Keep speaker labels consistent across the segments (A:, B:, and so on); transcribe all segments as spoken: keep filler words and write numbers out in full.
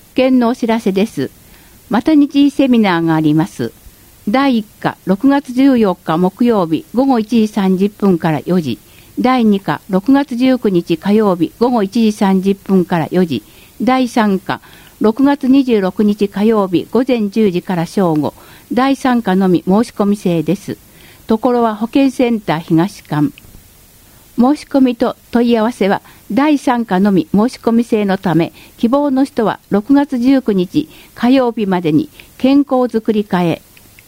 A: 見のお知らせです。マタニティセミナーがあります。だいいっかろくがつじゅうよっか木曜日ごごいちじさんじゅっぷんからよじ。だいにかろくがつじゅうくにち火曜日ごごいちじさんじゅっぷんからよじ。だいさんかろくがつにじゅうろくにち火曜日午前じゅうじから正午。だいさんかのみ申し込み制です。ところは保健センター東館。申し込みと問い合わせはだいさんかのみ申し込み制のため、希望の人はろくがつじゅうくにち火曜日までに健康づくり課へ。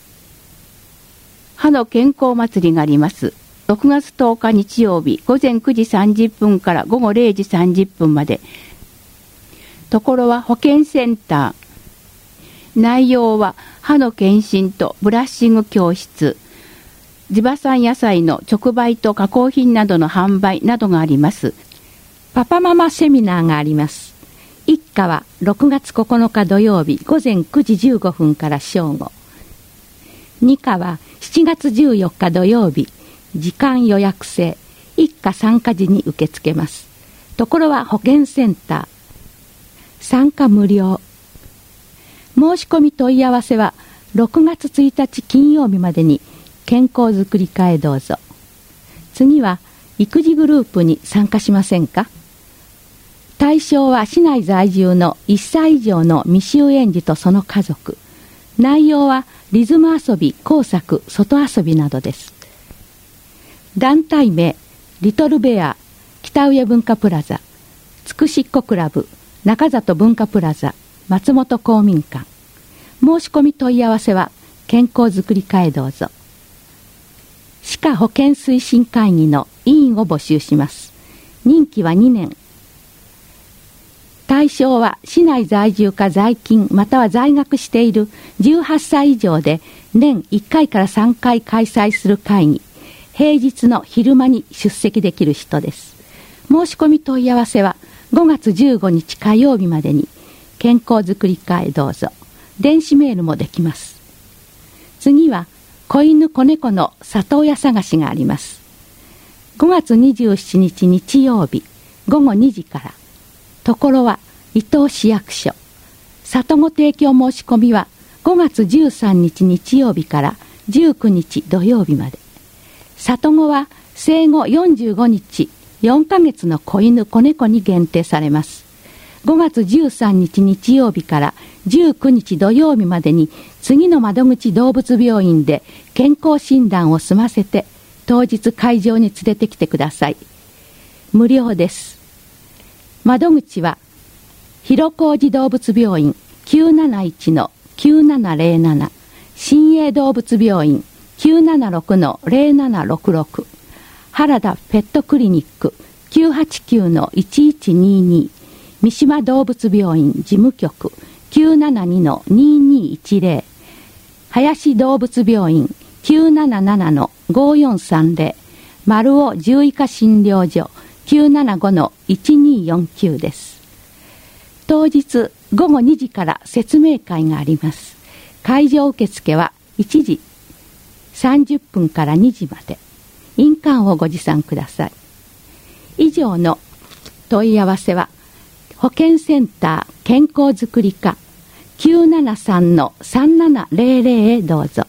A: 歯の健康祭りがあります。ろくがつとおか日曜日午前くじさんじゅっぷんからごごれいじさんじゅっぷんまで。ところは保健センター。内容は歯の検診とブラッシング教室、地場産野菜の直売と加工品などの販売などがあります。
B: パパママセミナーがあります。一課はろくがつここのか土曜日午前くじじゅうごふんから正午。二課はしちがつじゅうよっか土曜日、時間予約制、一課参加時に受け付けます。ところは保健センター。参加無料。申し込み問い合わせはろくがつついたち金曜日までに健康づくり課へどうぞ。次は育児グループに参加しませんか？対象は市内在住のいっさい以上の未就園児とその家族。内容はリズム遊び、工作、外遊びなどです。団体名、リトルベア、北上文化プラザ、つくしっこクラブ、中里文化プラザ、松本公民館。申し込み問い合わせは健康づくり課へどうぞ。歯科保健推進会議の委員を募集します。任期はにねん。対象は市内在住か在勤または在学しているじゅうはっさい以上で年いっかいからさんかい開催する会議、平日の昼間に出席できる人です。申し込み問い合わせはごがつじゅうごにち火曜日までに健康づくり課へどうぞ。電子メールもできます。次は子犬子猫の里親探しがあります。ごがつにじゅうしちにち日曜日ごごにじから。ところは伊東市役所。里子提供申し込みはごがつじゅうさんにち日曜日からじゅうくにち土曜日まで。里子は生後よんじゅうごにちよんかげつの子犬子猫に限定されます。ごがつじゅうさんにち日曜日からじゅうくにち土曜日までに次の窓口動物病院で健康診断を済ませて当日会場に連れてきてください。無料です。窓口は広小路動物病院 きゅうなないちのきゅうななぜろなな、新栄動物病院 きゅうななろくのぜろななろくろく、原田ペットクリニック きゅうはちきゅうのいちいちにに、三島動物病院事務局 きゅうななにのににいちぜろ、林動物病院 きゅうななななのごよんさんぜろ、丸尾獣医科診療所 きゅうななごのいちによんきゅう です。当日ごごにじから説明会があります。会場受付はいちじさんじゅっぷんからにじまで。印鑑をご持参ください。以上の問い合わせは保健センター健康づくり課 きゅうななさんのさんななぜろぜろ へどうぞ。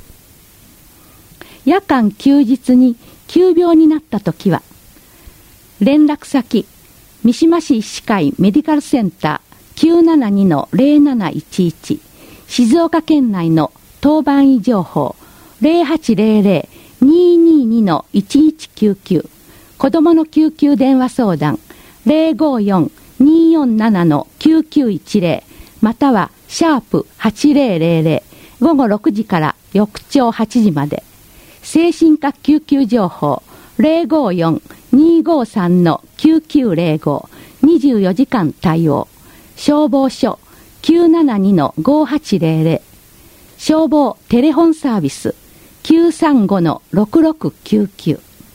B: 夜間休日に急病になったときは連絡先三島市医師会メディカルセンター きゅうななにのぜろなないちいち、静岡県内の当番医情報 ぜろはちぜろぜろにににのいちいちきゅうきゅう、子どもの救急電話相談 ぜろごよんによんななのきゅうきゅういちぜろ、またはシャープはちぜろぜろぜろ、ごごろくじから翌朝はちじまで。精神科救急情報 ぜろごよんにごさんのきゅうきゅうぜろご、にじゅうよじかん対応。消防署 きゅうななにのごはちぜろぜろ、消防テレホンサービス きゅうさんごのろくろくきゅうきゅう。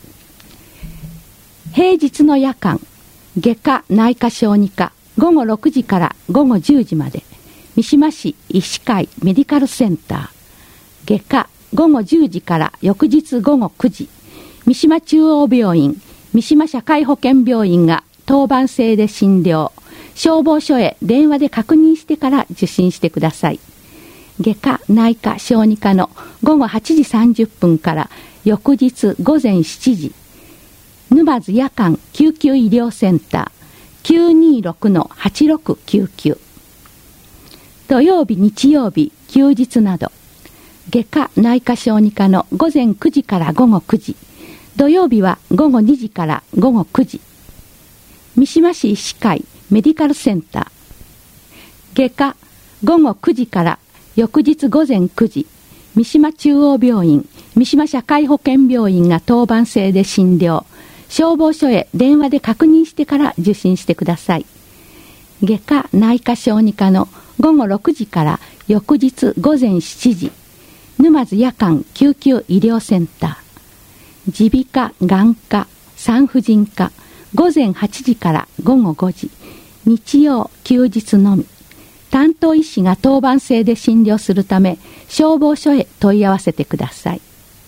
B: 平日の夜間外科内科小児科ごごろくじからごごじゅうじまで。三島市医師会メディカルセンター。外科ごごじゅうじから翌日ごごくじ。三島中央病院三島社会保険病院が当番制で診療。 消防署へ電話で確認してから受診してください。外科、内科、小児科のごごはちじさんじゅっぷんから翌日ごぜんしちじ、沼津夜間救急医療センター きゅうにーろくのはちろくきゅうきゅう。土曜日、日曜日、休日など外科、内科、小児科のごぜんくじからごごくじ、土曜日はごごにじからごごくじ。三島市医師会メディカルセンター外科ごごくじから翌日ごぜんくじ、三島中央病院、三島社会保険病院が当番制で診療。消防署へ電話で確認してから受診してください。外科、内科、小児科のごごろくじから翌日ごぜんしちじ、沼津夜間救急医療センター。耳鼻科、眼科、産婦人科、ごぜんはちじからごごごじ、日曜、休日のみ。担当医師が当番制で診療するため、消防署へ問い合わせてください。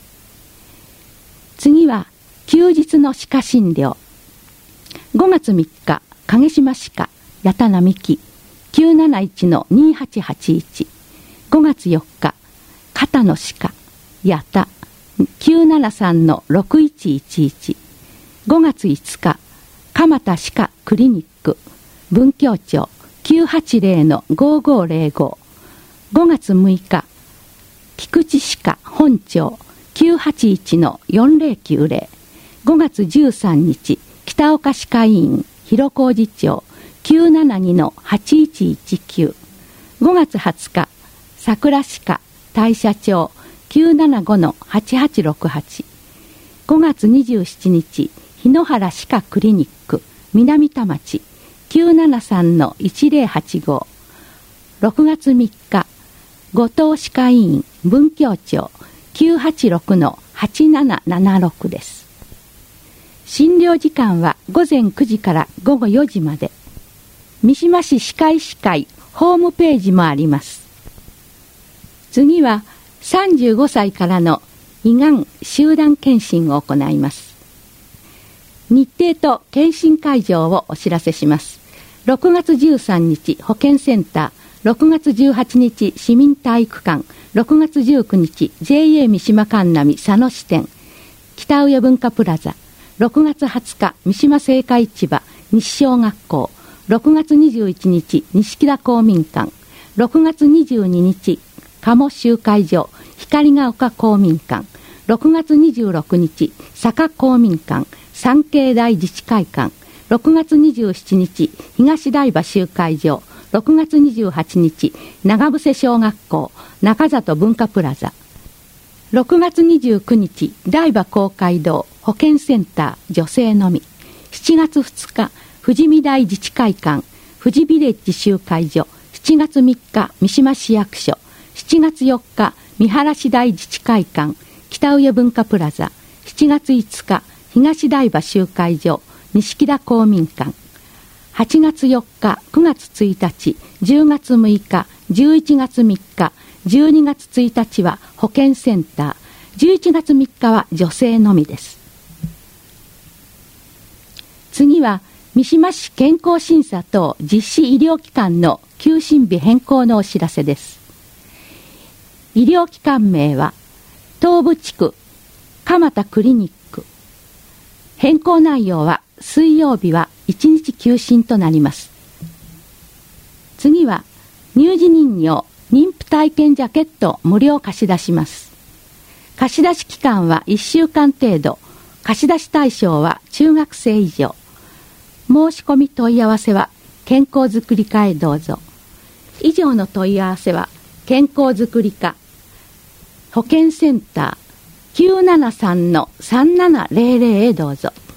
B: 次は、休日の歯科診療。ごがつみっか、影島歯科、八田並木、きゅうなないちのにはちはちいち。ごがつよっか、片野歯科、八田、きゅうななさんのろくいちいちいち。ごがついつか、蒲田歯科クリニック、文京町、きゅうはちぜろのごごぜろご。ごがつむいか、菊池歯科本町、きゅうはちいちのよんぜろきゅうぜろ。ごがつじゅうさんにち、北岡歯科医院、広小路町、きゅうななにのはちいちいちきゅう。ごがつはつか、桜歯科大社町、きゅうななごのはちはちろくはち。ごがつにじゅうしちにち、日野原歯科クリニック、南田町、きゅうななさんのいちぜろはちご。ろくがつみっか、後藤歯科医院、文京町、きゅうはちろくのはちななななろくです。診療時間はごぜんくじからごごよじまで。三島市歯科医師会ホームページもあります。次はさんじゅうごさいからの胃がん集団検診を行います。日程と検診会場をお知らせします。ろくがつじゅうさんにち保健センター、ろくがつじゅうはちにち市民体育館、ろくがつじゅうくにち ジェーエー 三島神南佐野支店、北上文化プラザ、ろくがつはつか三島青果市場西小学校、ろくがつにじゅういちにち西木田公民館、ろくがつにじゅうににち鴨集会所光が丘公民館、ろくがつにじゅうろくにち坂公民館三境大自治会館、ろくがつにじゅうしちにち東台場集会所、ろくがつにじゅうはちにち長伏小学校中里文化プラザ、ろくがつにじゅうくにち台場公会堂保健センター女性のみ、しちがつふつか富士見台自治会館富士ビレッジ集会所、しちがつみっか三島市役所、しちがつよっか三原市大自治会館北上文化プラザ、しちがついつか東台場集会所西木田公民館、はちがつよっかくがつついたちじゅうがつむいかじゅういちがつみっかじゅうにがつついたちは保健センター、じゅういちがつみっかは女性のみです。次は三島市健康審査等実施医療機関の休診日変更のお知らせです。医療機関名は東部地区蒲田クリニック。変更内容は水曜日はいちにち休診となります。次は乳児人形妊婦体験ジャケット無料貸し出します。貸し出し期間はいっしゅうかん程度。貸し出し対象は中学生以上。申し込み問い合わせは健康づくり課へどうぞ。以上の問い合わせは健康づくり課保健センター きゅうななさんのさんななぜろぜろ へどうぞ。